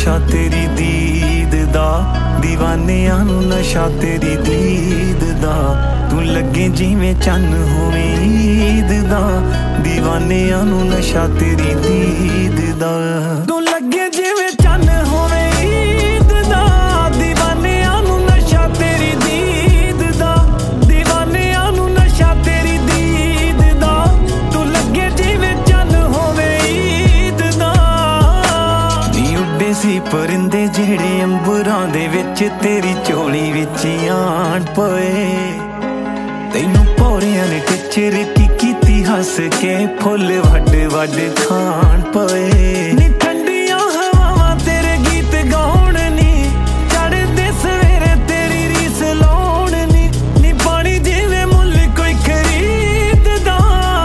ਨਸ਼ਾ ਤੇਰੀ ਦੀਦ ਦਾ, ਦੀਵਾਨਿਆਂ ਨੂੰ ਨਸ਼ਾ ਤੇਰੀ ਦੀਦ ਦਾ। ਤੂੰ ਲੱਗੇ ਜਿਵੇਂ ਚੰਨ ਹੋਵੇਂ ਈਦ ਦਾ, ਦੀਵਾਨਿਆਂ ਨੂੰ ਨਸ਼ਾ ਤੇਰੀ ਦੀਦ ਦਾ। ਤੂੰ ਲੱਗੇ ਜਿਵੇਂ ਚੰਨ ਹੋਵੇਂ ਈਦ ਦਾ, ਦੀਵਾਨਿਆਂ ਨੂੰ ਨਸ਼ਾ ਤੇਰੀ ਦੀਦ ਦਾ, ਦੀਵਾਨਿਆਂ ਨੂੰ ਨਸ਼ਾ ਤੇਰੀ ਦੀਦ ਦਾ। ਤੂੰ ਲੱਗੇ ਜਿਵੇਂ ਚੰਨ ਹੋਵੇਂ ਈਦ ਦਾ। ਨੀ ਉੱਡੇ ਸੀ ਪਰਿੰਦੇ ਜਿਹੜੇ ਅੰਬਰਾਂ ਦੇ ਵਿੱਚ, ਤੇਰੀ ਝੋਲੀ ਵਿੱਚ ਆਣ ਪਏ। ਤੈਨੂੰ ਭੌਰਿਆਂ ਨੇ ਟਿਚਰ ਕੀਤੀ ਹੱਸ ਕੇ, ਫੁੱਲ ਵੱਡ ਵੱਡ ਖਾਣ ਪਏ। ਨੀ ਠੰਡੀਆਂ ਹਵਾਵਾਂ ਤੇਰੇ ਗੀਤ ਗਾਉਣ ਨੀ, ਚੜ੍ਹਦੇ ਸਵੇਰੇ ਤੇਰੀ ਰੀਸ ਲਾਉਣ ਨੀ। ਨੀ ਪਾਣੀ ਜਿਵੇਂ ਮੁੱਲ ਕੋਈ ਖਰੀਦਦਾ,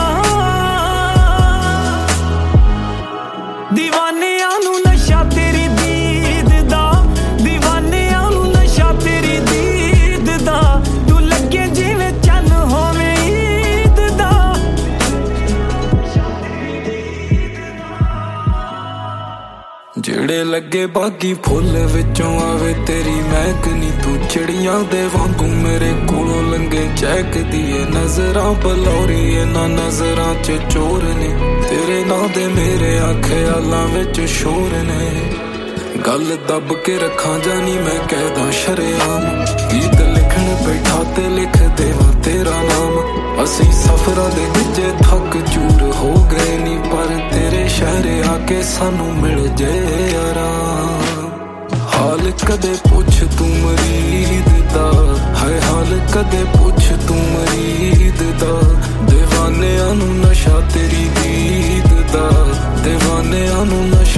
ਦੀਵਾਨਿਆਂ ਨੂੰ ਨਸ਼ਾ ਤੇਰੀ ਦੀਦ ਦਾ, ਦੀਵਾਨਿਆਂ ਨੂੰ ਨਸ਼ਾ ਤੇਰੀ ਦੀਦ ਦਾ। ਤੂੰ ਲੱਗੇ ਜਿਵੇਂ ਚੰਨ ਹੋਵੇਂ ਈਦ ਦਾ। ਜਿਹੜੇ ਲੱਗੇ ਬਾਗੀ ਫੁੱਲ ਵਿੱਚੋਂ ਆਵੇ ਤੇਰੀ ਮਹਿਕ ਨੀ, ਤੂੰ ਚਿੜੀਆਂ ਦੇ ਵਾਂਗੂ ਮੇਰੇ ਕੋਲੋਂ ਲੰਘੇ ਚਹਿਕਦੀ ਏ। ਨਜ਼ਰਾਂ ਬਲੌਰੀ ਇਹਨਾਂ ਨਜ਼ਰਾਂ ਚ ਚੋਰ ਨੇ, ਤੇਰੇ ਨਾਂ ਦੇ ਮੇਰੇ ਖਿਆਲਾਂ ਵਿੱਚ ਸ਼ੋਰ ਨੇ। ਗੱਲ ਦੱਬ ਕੇ ਰੱਖਾਂ ਜਾਨੀ ਮੈਂ ਕਹਿਦਾ ਸ਼ਰੇਆਮ, ਗੀਤ ਲਿਖਣ ਬੈਠਾ ਤੇ ਲਿਖ ਦੇਵਾਂ ਤੇਰਾ ਨਾਮ। ਅਸੀਂ ਸਫ਼ਰਾਂ ਦੇ ਗਿੱਜੇ ਥੱਕ ਚੂਰ ਹੋ ਗਏ ਨੀ, ਪਰ ਤੇਰੇ ਸ਼ਹਿਰ ਆ ਕੇ ਸਾਨੂੰ ਮਿਲ ਜੇ ਆਰਾਮ। ਹਾਲ ਕਦੇ ਪੁੱਛ ਤੂੰ ਮਰੀਦ ਦਾ, ਹਾਏ ਹਾਲ ਕਦੇ ਪੁੱਛ ਤੂੰ ਮਰੀਦ ਦਾ। ਦੀਵਾਨਿਆਂ ਨੂੰ ਨਸ਼ਾ ਤੇਰੀ ਦੀਦ ਦਾ, ਦੀਵਾਨਿਆਂ ਨੂੰ ਨਸ਼ਾ